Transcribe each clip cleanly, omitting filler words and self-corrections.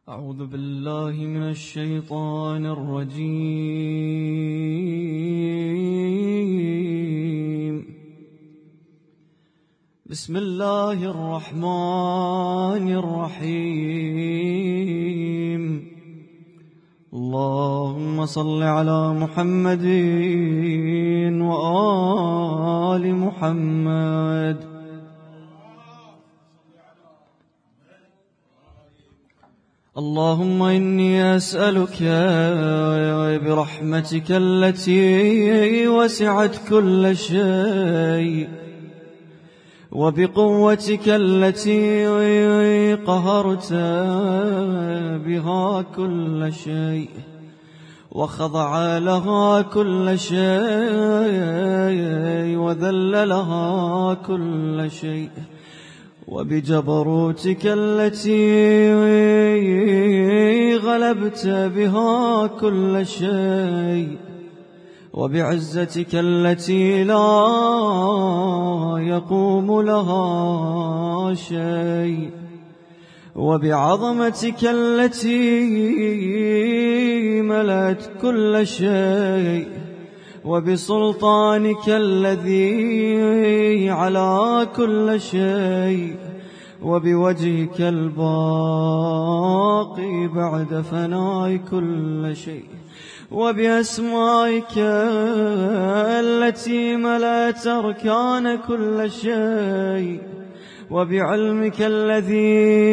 أعوذ بالله من الشيطان الرجيم. بسم الله الرحمن الرحيم. اللهم صل على محمد وآل محمد. اللهم إني أسألك برحمتك التي وسعت كل شيء، وبقوتك التي قهرت بها كل شيء، وخضع لها كل شيء، وذل لها كل شيء، وبجبروتك التي غلبت بها كل شيء، وبعزتك التي لا يقوم لها شيء، وبعظمتك التي ملأت كل شيء، وبسلطانك الذي على كل شيء، وبوجهك الباقي بعد فناء كل شيء، وبأسمائك التي ملأت أركان كل شيء، وبعلمك الذي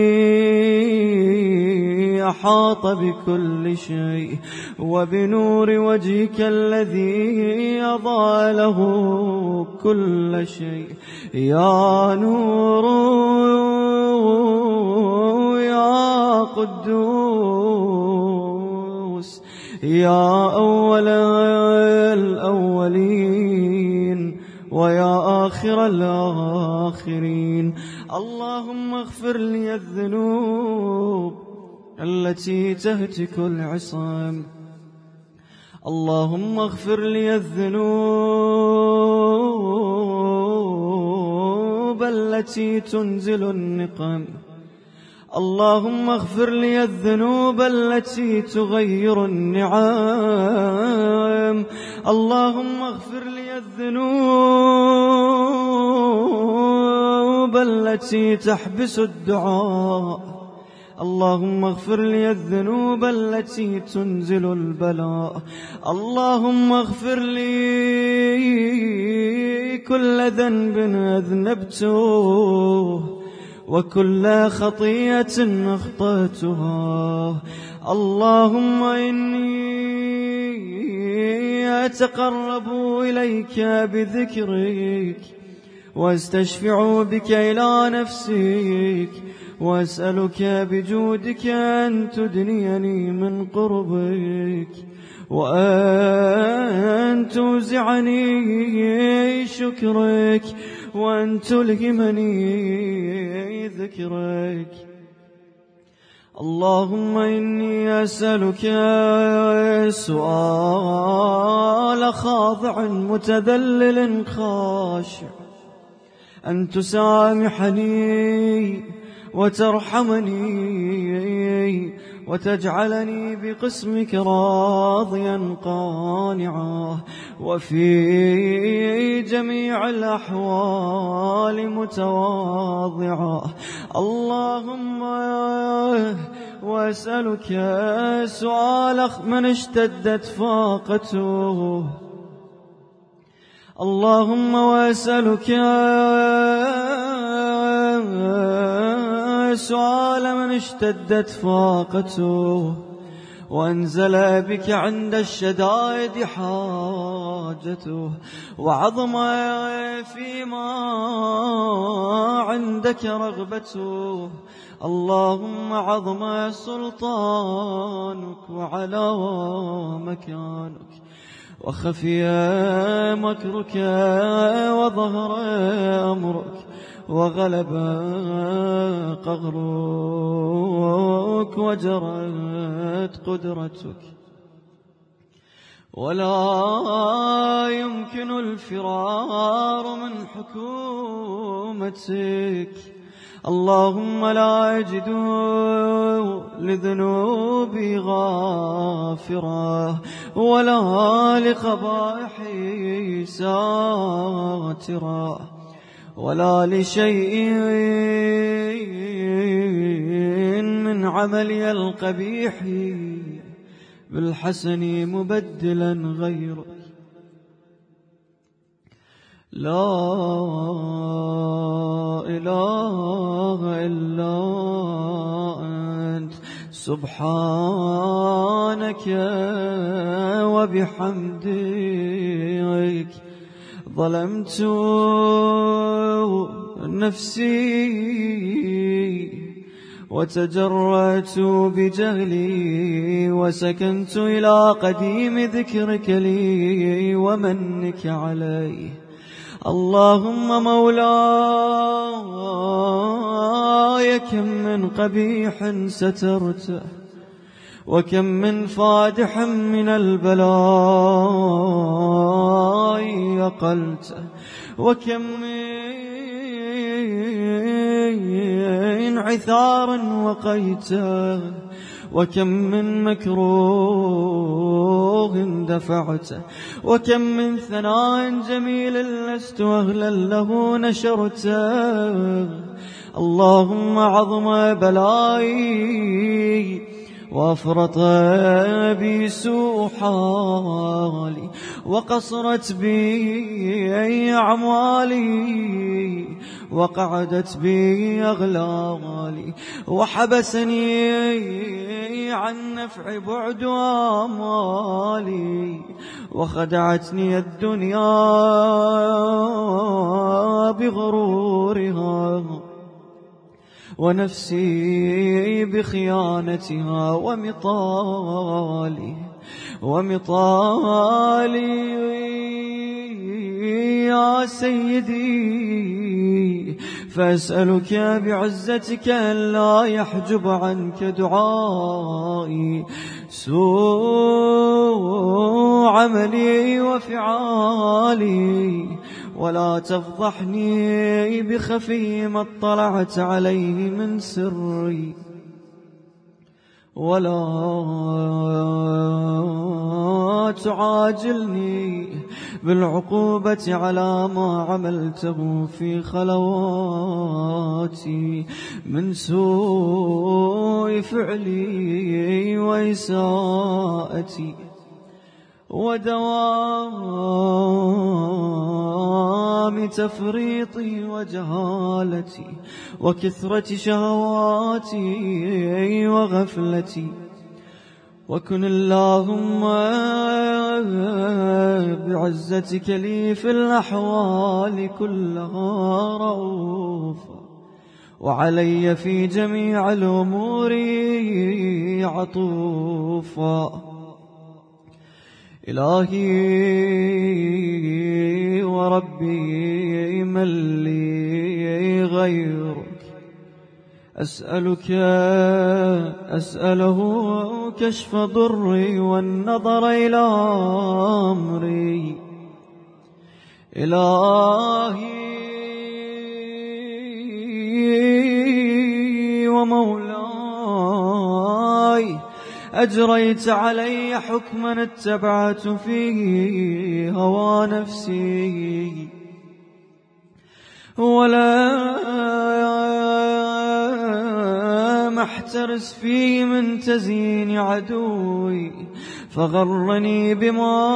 أحاط بكل شيء، وبنور وجهك الذي أضاء له كل شيء. يا نور يا قدوس يا أول الأولين ويا آخر الآخرين، اللهم اغفر لي الذنوب التي تهتك العصام، اللهم اغفر لي الذنوب التي تنزل النقم، اللهم اغفر لي الذنوب التي تغير النعم، اللهم اغفر لي الذنوب التي تحبس الدعاء، اللهم اغفر لي الذنوب التي تنزل البلاء، اللهم اغفر لي كل ذنب أذنبته وكل خطيئة أخطأتها، اللهم إني أتقرب إليك بذكرك، واستشفع بك إلى نفسك، وأسألك بجودك أن تدنيني من قربك، وأن توزعني شكرك، وأن تلهمني ذكرك. اللهم إني أسألك سؤال خاضع متذلل خاشع، أن تسامحني وترحمني وتجعلني بقسمك راضيا قانعا، وفي جميع الأحوال متواضعا. اللهم وأسألك سؤال من اشتدت فاقته، اللهم وأسألك سؤال من اشتدت فاقته وانزل بك عند الشدائد حاجته، وعظم فيما عندك رغبته، اللهم عظم سلطانك وعلى مكانك، وخفي مكرك وظهر أمرك، وغلب قهرك وجرت قدرتك، ولا يمكن الفرار من حكومتك. اللهم لذنوبي غافرة ولا لقبائحي ساترة ولا لشيء من عملي القبيح بالحسن مبدلا غيرك. لا إله إلا أنت سبحانك وبحمدك ظلمت نفسي وتجرأت بجهلي وسكنت إلى قديم ذكرك لي ومنك علي. اللهم مولاي كم من قبيح سترته وكم من فادح من البلاء يقلته وكم من عثار وقيته وكم من مكروه دفعته وكم من ثناء جميل لست أهلا له نشرته. اللهم عظم بلائي وافرط بي سوء حالي وقصرت بي أعمالي وقعدت بي أغلالي وحبسني عن نفع بعد آمالي وخدعتني الدنيا بغرورها ونفسي بخيانتها ومطالي يا سيدي فأسألك بعزتك أن لا يحجب عنك دعائي سوء عملي وفعالي ولا تفضحني بخفي ما اطلعت عليه من سري ولا تعاجلني بالعقوبة على ما عملته في خلواتي من سوء فعلي وإساءتي ودوام تفريطي وجهالتي وكثرة شهواتي وغفلتي. وكن اللهم بعزتك لي في الأحوال كلها رؤوفا وعلي في جميع الأمور عطوفا. إلهي وربي من لي غيرك أسأله كشف ضري والنظر إلى أمري. إلهي ومولاي أجريت علي حكما اتبعت فيه هوى نفسي ولا محترس فيه من تزيين عدوي فغرني بما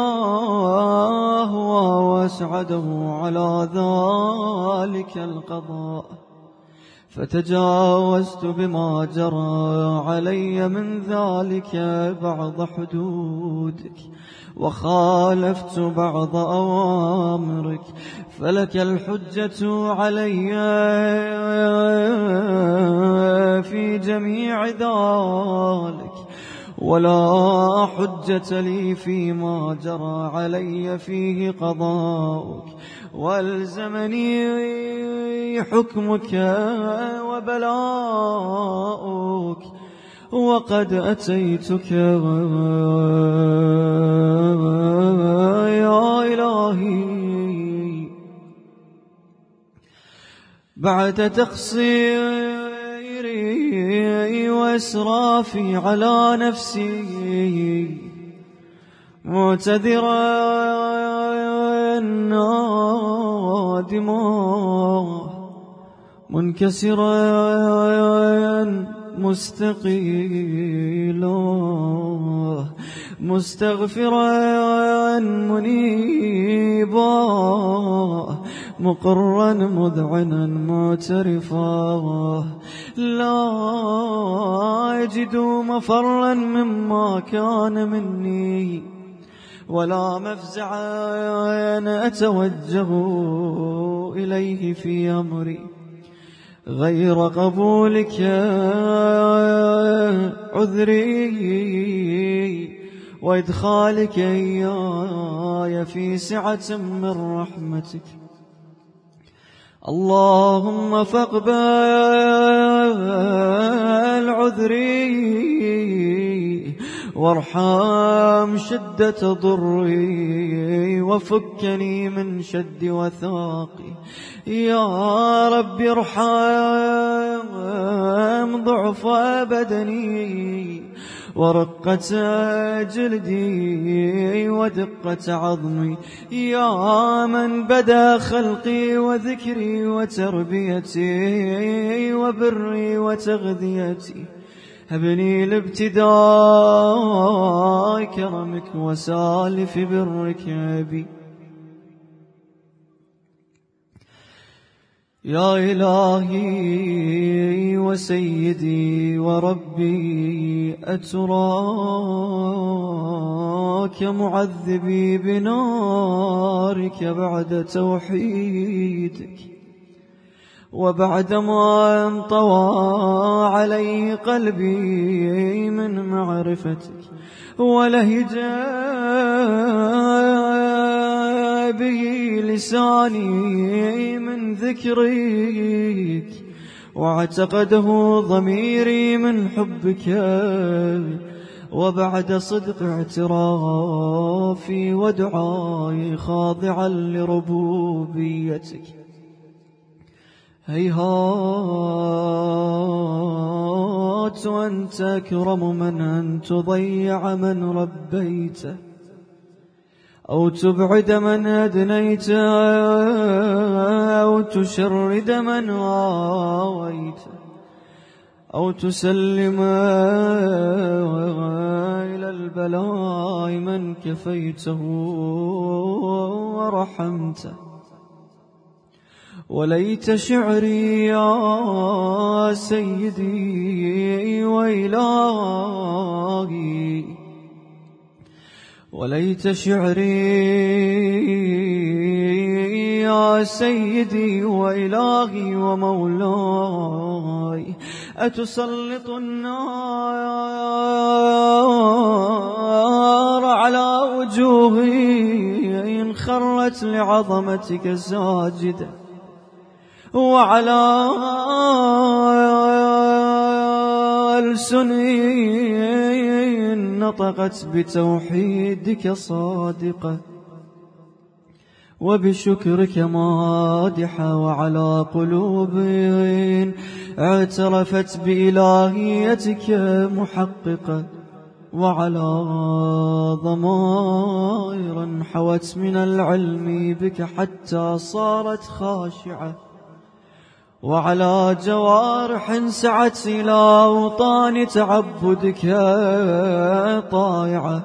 هو واسعده على ذلك القضاء فتجاوزت بما جرى علي من ذلك بعض حدودك وخالفت بعض أوامرك فلك الحجة علي في جميع ذلك ولا حجة لي فيما جرى علي فيه قضاؤك والزمني حكمك وبلاؤك وقد أتيتك يا إلهي بعد تقصيري وإسرافي على نفسي، معتذرا نادما منكسرا مستقيلا، مستغفرا منيبا، مقرا مذعنا معترفا، لا أجد مفرا مما كان مني، ولا مفزعا أتوجه إليه في أمري، غير قبولك عذري وإدخالك إياي في سعة من رحمتك. اللهم فاقبل عذري وارحم شدة ضري، وفكني من شد وثاقي. يا رب ارحم ضعف بدني ورقة جلدي ودقة عظمي، يا من بدا خلقي وذكري وتربيتي وبري وتغذيتي، هبني لابتداء كرمك وسالف برك أبي. يا إلهي وسيدي وربي، أتراك معذبي بنارك بعد توحيدك، وبعدما انطوى عليه قلبي من معرفتك، ولهجا به لساني من ذكرك، واعتقده ضميري من حبك، وبعد صدق اعترافي ودعائي خاضعا لربوبيتك، هيهات وأنت أكرم من أن تضيع من ربيته، أو تبعد من أدنيت، أو تشرد من آويت، أو تسلم إلى البلاء من كفيته ورحمته. وليت شعري يا سيدي وإلهي، وليت شعري يا سيدي وإلهي ومولاي، أتسلط النار على وجوهي إن خرت لعظمتك ساجدة، وعلى ألسني نطقت بتوحيدك صادقة، وبشكرك مادحة، وعلى قلوب اعترفت بإلهيتك محققة، وعلى ضمائر حوت من العلم بك حتى صارت خاشعة، وعلى جوارح سعت إلى أوطان تعبدك طائعة،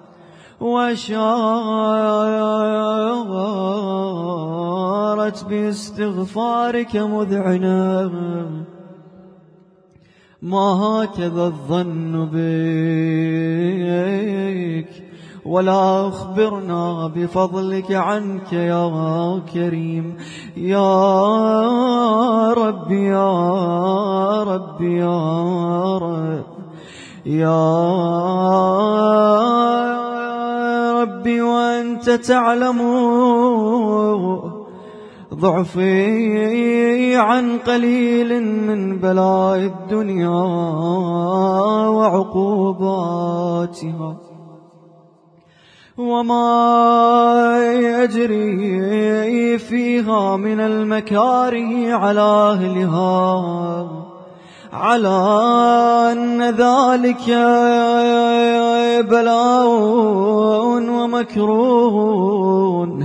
وشارت باستغفارك مذعنة. ما هكذا الظن بك، ولا أخبرنا بفضلك عنك يا كريم. يا رب يا رب يا رب يا ربي، وأنت تعلم ضعفي عن قليل من بلاء الدنيا وعقوباتها، وما يجري فيها من المكاره على أهلها، على أن ذلك بلاء ومكروه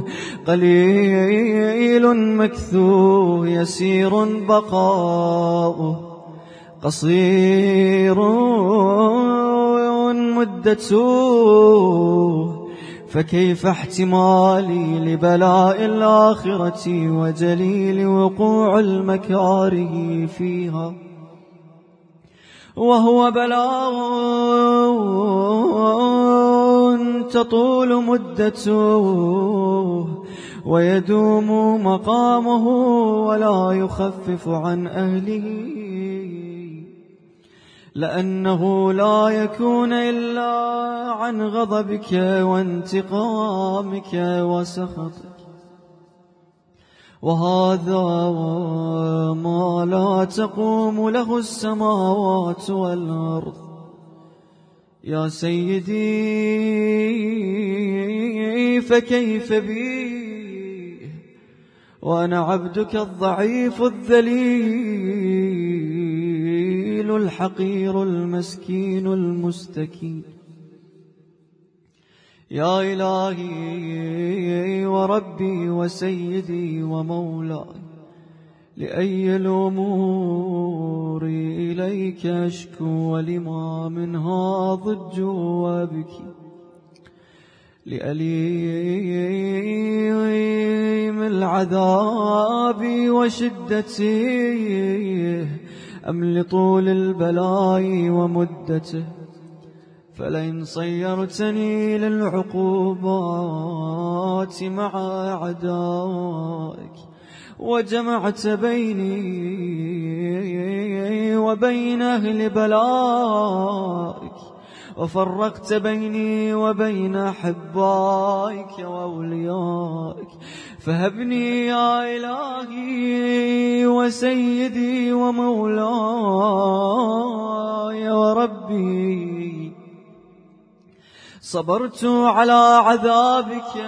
قليل مكثوه يسير بقاؤه قصير مدته فكيف احتمالي لبلاء الآخرة وجليل وقوع المكاره فيها وهو بلاء تطول مدته ويدوم مقامه ولا يخفف عن أهله لأنه لا يكون إلا عن غضبك وانتقامك وسخطك وهذا ما لا تقوم له السماوات والأرض يا سيدي فكيف بي وأنا عبدك الضعيف الذليل الحقير المسكين المستكين يا إلهي وربي وسيدي ومولاي لأي الأمور إليك أشكو ولما منها ضج وبكي لأليم العذاب وشدته أم لطول البلاء ومدته فلئن صيرتني للعقوبات مع أعدائك وجمعت بيني وبين أهل بلائك وفرقت بيني وبين أحبائك وأوليائك فهبني يا إلهي وسيدي ومولاي وربي صبرت على عذابك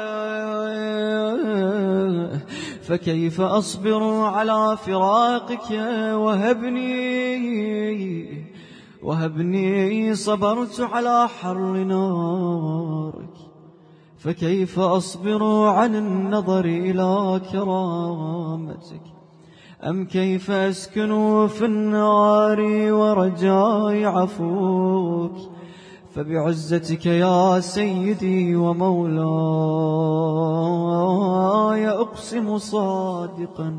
فكيف أصبر على فراقك وهبني صبرت على حر نارك فكيف أصبر عن النظر إلى كرامتك أم كيف أسكن في النار ورجاء عفوك فبعزتك يا سيدي ومولاي أقسم صادقا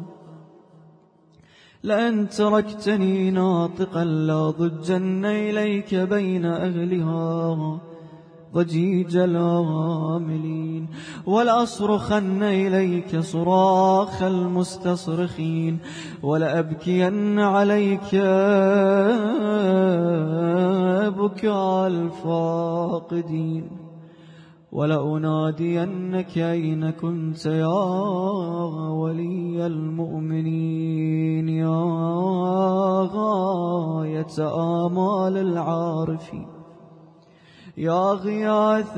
لأن تركتني ناطقا لا ضجن إليك بين أهلها ضجيج العاملين ولأصرخن إليك صراخ المستصرخين ولأبكين عليك بكاء الفاقدين ولأنادينك أين كنت يا ولي المؤمنين يا غاية آمال العارفين يا غياث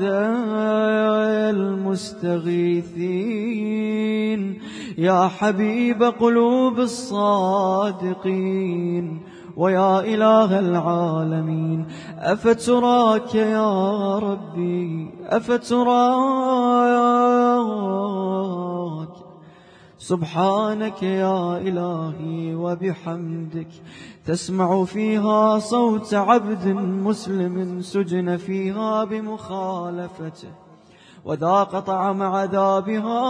المستغيثين يا حبيب قلوب الصادقين ويا إله العالمين أفتراك يا ربي أفتراك سبحانك يا إلهي وبحمدك تسمع فيها صوت عبد مسلم سجن فيها بمخالفته وذاق طعم عذابها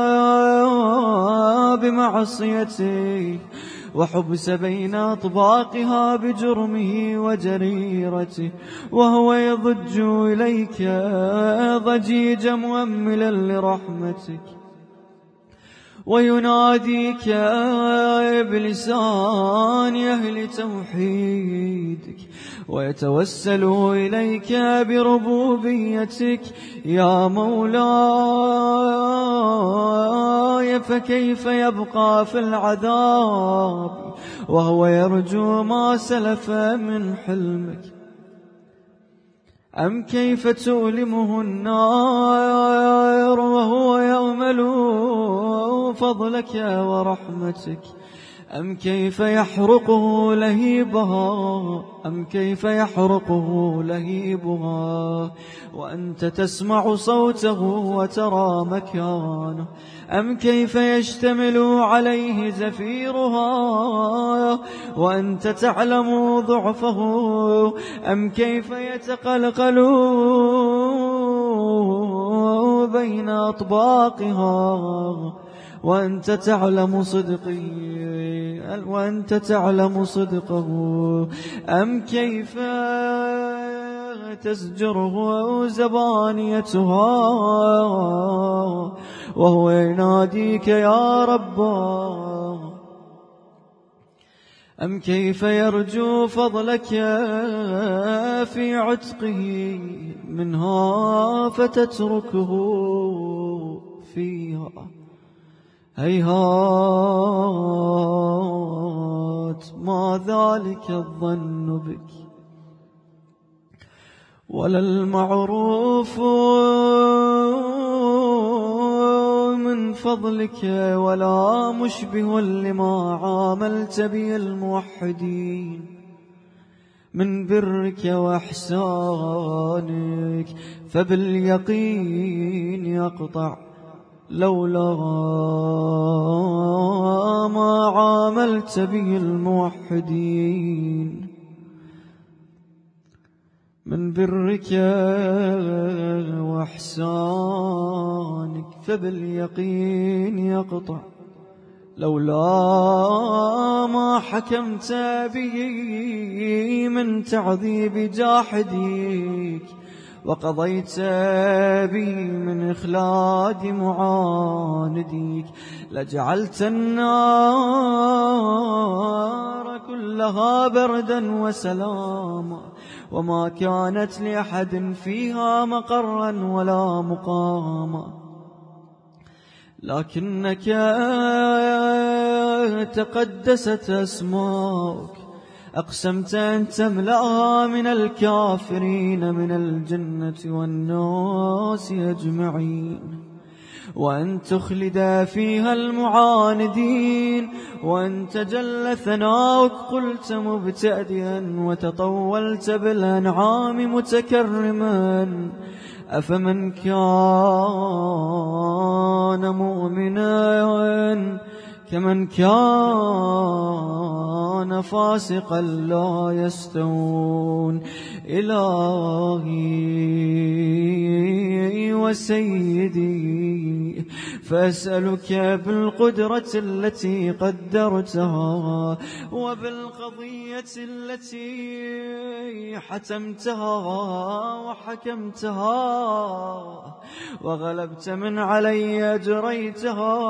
بمعصيته وحبس بين أطباقها بجرمه وجريرته وهو يضج إليك ضجيجا مؤملا لرحمتك ويناديك بلسان أهل توحيدك ويتوسل إليك بربوبيتك يا مولاي فكيف يبقى في العذاب وهو يرجو ما سلف من حلمك أم كيف تؤلمه النار وهو يأمل فضلك ورحمتك أم كيف يحرقه لهيبها أم كيف يحرقه لهيبها وأنت تسمع صوته وترى مكانه أم كيف يشتمل عليه زفيرها وأنت تعلم ضعفه أم كيف يتقلقل بين أطباقها وأنت تعلم صدقه أم كيف تزجره زبانيتها وهو يناديك يا رب أم كيف يرجو فضلك في عتقه منها فتتركه فيها هيهات ما ذلك الظن بك ولا المعروف من فضلك ولا مشبه لما عاملت به الموحدين من برك وإحسانك فباليقين يقطع لولا ما عاملت به الموحدين من برك وإحسانك فباليقين يقطع لولا ما حكمت به من تعذيب جاحديك وقضيت به من إخلاد معانديك لجعلت النار كلها بردا وسلاما وما كانت لأحد فيها مقرا ولا مقاما لكنك تقدست أسماؤك أقسمت أن تملأها من الكافرين من الجنة والناس أجمعين وأن تخلد فيها المعاندين وأن تجل ثناؤك قلت مبتدئا وتطولت بالأنعام متكرما أفمن كان مؤمنا كمن كان فاسقا لا يستوون إلهي وسيدي فأسألك بالقدرة التي قدرتها وبالقضية التي حتمتها وحكمتها وغلبت من علي أجريتها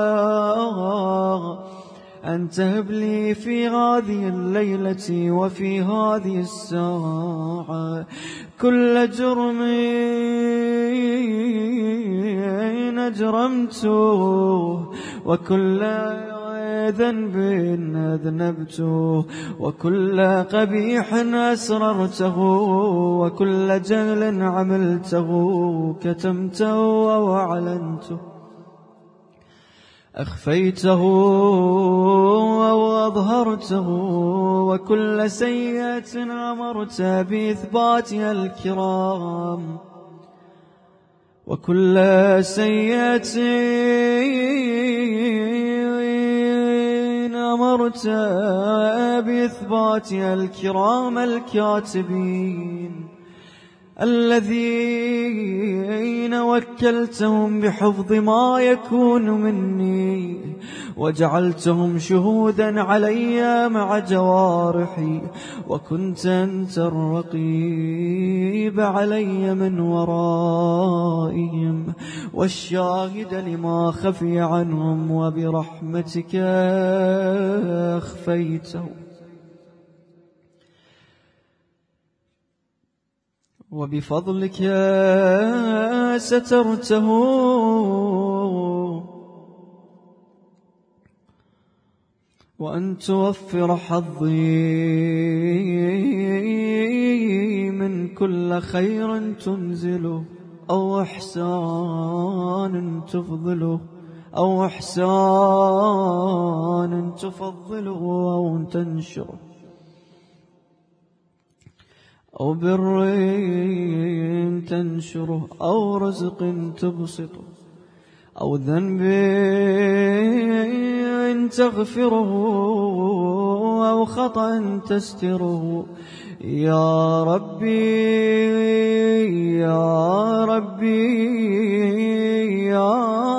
أن تهب لي في هذه الليلة وفي هذه الساعة كل جرم أجرمته وكل ذنب أذنبته وكل قبيح أسررته وكل جهل عملته كتمته وأعلنته أخفيته أو أظهرته وكل سيئة أمرت بإثباتها الكرام وكل سيئة أمرت بإثباتها الكرام الكاتبين الذين وكلتهم بحفظ ما يكون مني وجعلتهم شهودا علي مع جوارحي وكنت أنت الرقيب علي من ورائهم والشاهد لما خفي عنهم وبرحمتك أخفيته وبفضلك سترته وأن توفر حظي من كل خير تنزله أو إحسان تفضله أو إحسان تفضله أو تنشره، أو بر تنشره، أو رزق تبسطه، أو ذنب تغفره، أو خطأ تستره. يا ربي يا ربي يا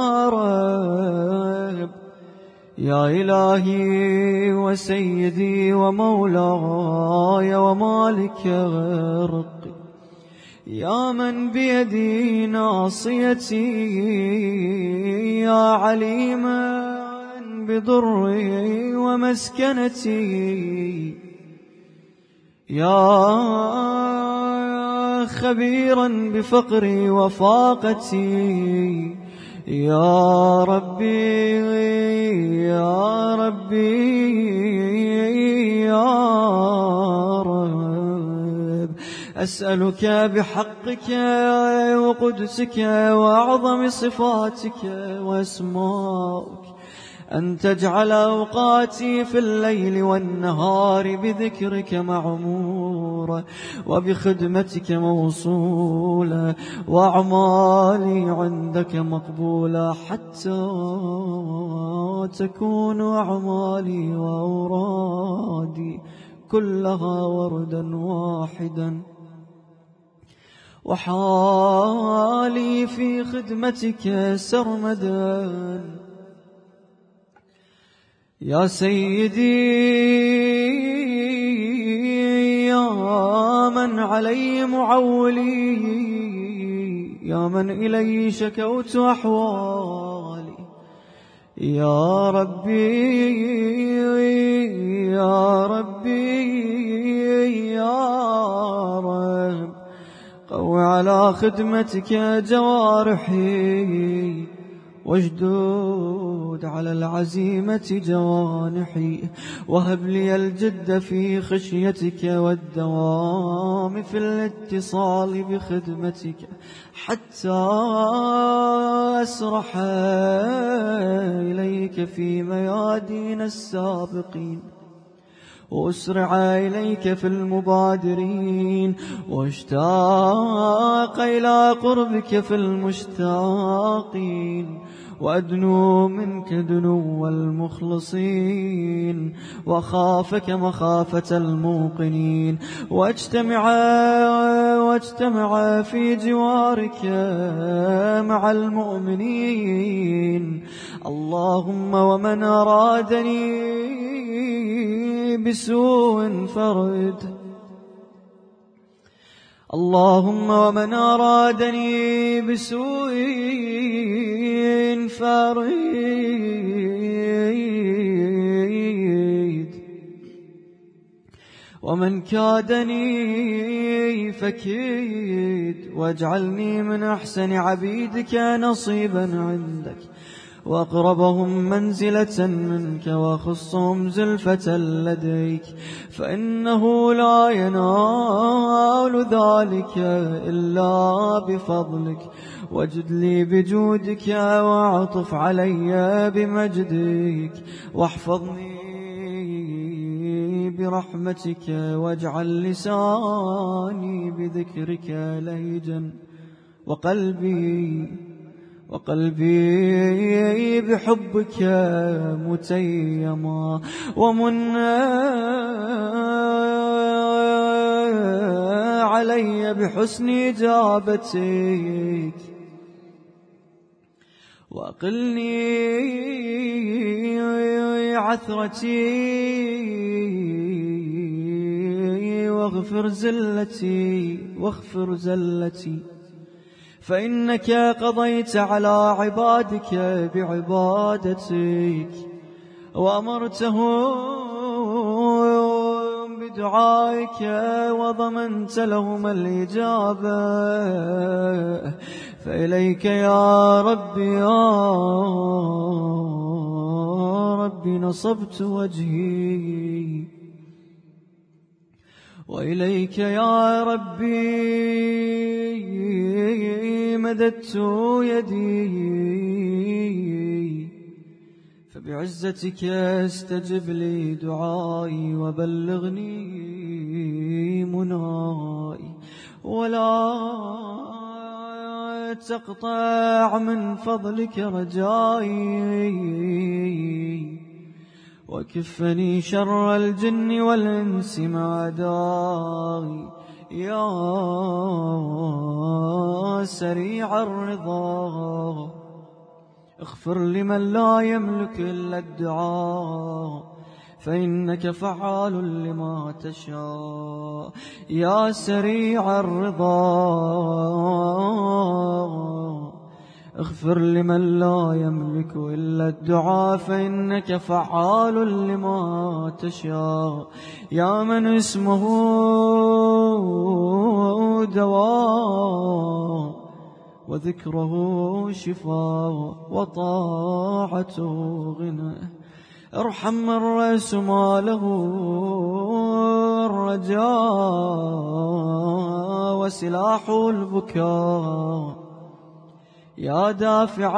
رب، يا إلهي وسيدي ومولاي ومالك رقي، يا من بيدي ناصيتي، يا عليما بضري ومسكنتي، يا خبيرا بفقري وفاقتي. يا ربي يا ربي يا رب، أسألك بحقك وقدسك وأعظم صفاتك وأسمائك أن تجعل أوقاتي في الليل والنهار بذكرك معمورة، وبخدمتك موصولة، وأعمالي عندك مقبولة، حتى تكون أعمالي وأورادي كلها وردا واحدا، وحالي في خدمتك سرمدا. يا سيدي يا من علي معولي، يا من إلي شكوت أحوالي، يا ربي يا ربي يا رب، قو على خدمتك جوارحي، واشدود على العزيمة جوانحي، وهب لي الجد في خشيتك والدوام في الاتصال بخدمتك، حتى أسرح إليك في ميادين السابقين، وأسرع إليك في المبادرين، واشتاق إلى قربك في المشتاقين، وأدنو منك دنو المخلصين، وخافك مخافة الموقنين، واجتمع في جوارك مع المؤمنين. اللهم ومن أرادني بسوء فرد، اللهم ومن أرادني بسوء فرد، ومن كادني فكيد، واجعلني من أحسن عبيدك نصيبا عندك، وأقربهم منزلة منك، وخصهم زلفة لديك، فإنه لا ينال ذلك إلا بفضلك. واجد لي بجودك، واعطف علي بمجدك، واحفظني برحمتك، واجعل لساني بذكرك لهجا، وقلبي بحبك متيما، ومن علي بحسن إجابتك، وأقلني عثرتي، واغفر زلتي، فإنك قضيت على عبادك بعبادتك، وأمرتهم بدعائك، وضمنت لهم الإجابة. فإليك يا ربي نصبت وجهي، وإليك يا ربي مددت يدي، فبعزتك استجب لي دعائي وبلغني منائي، ولا تقطع من فضلك رجائي، وكفني شر الجن والإنس مع داعي، يا سريع الرضا اغفر لمن لا يملك إلا الدعاء، فإنك فعال لما تشاء، يا سريع الرضا اغفر لمن لا يملك إلا الدعاء، فإنك فعال لما تشاء، يا من اسمه دواء وذكره شفاء وطاعته غنى، ارحم من رأس ماله الرجاء وسلاحه البكاء، يا دافع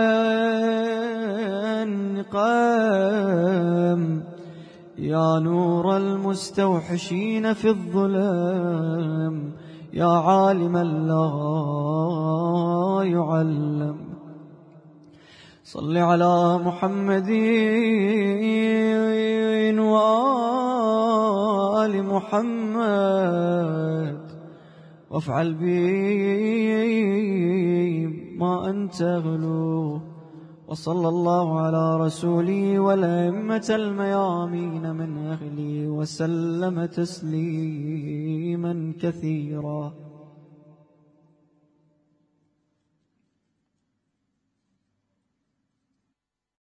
النقام، يا نور المستوحشين في الظلام، يا عالما لا يعلم. صل على محمد وآل محمد، وافعل بي ما أنت أهله، وصلى الله على رسوله والأئمة الميامين من أهله، وسلم تسليما كثيرا.